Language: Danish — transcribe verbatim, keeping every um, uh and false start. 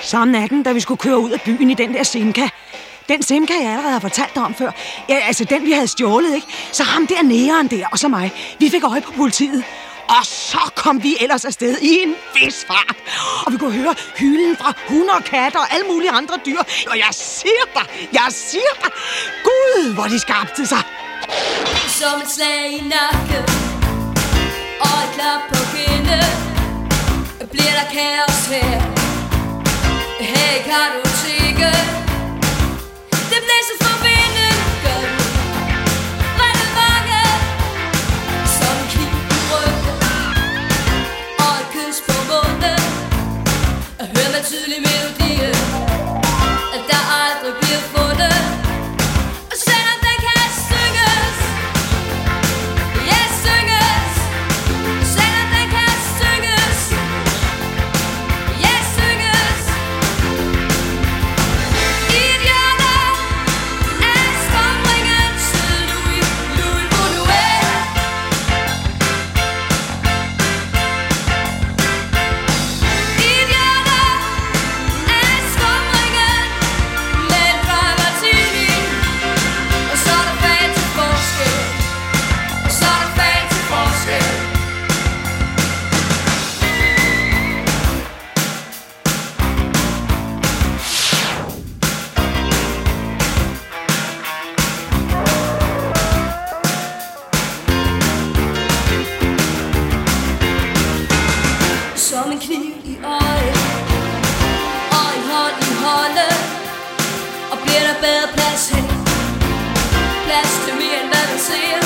Så om natten, da vi skulle køre ud af byen i den der Simca. Den Simca, jeg allerede har fortalt dig om før. Ja, altså den, vi havde stjålet, ikke? Så ham der næren der, og så mig. Vi fik øje på politiet. Og så kom vi ellers afsted i en vis fart. Og vi kunne høre hylen fra hunde og katter og alle mulige andre dyr. Og jeg siger dig, jeg siger dig, Gud, hvor de skabte sig. Som et slag i nakken og et klap på kindet, bliver der kaos her. Hey, kan du tænke? Det blæser for vinden, gør det. Var det vange? Som en kniv i ryggen og et kys på munden. Hør med tydelig melodien, at der aldrig bliver fundet. Og selvom den kan synges, ja, synges. Selvom den kan synges, ja, synges. I et hjørne af skumringen til Louis, Louis Boudouet. I et hjørne af skumringen med en dry martini. Og så er der fan til forskel, og så er der fan til forskel. Som en kniv i øjet og en hånd i hånden. Og bliver der bedre plads hen, plads til mere end hvad man ser.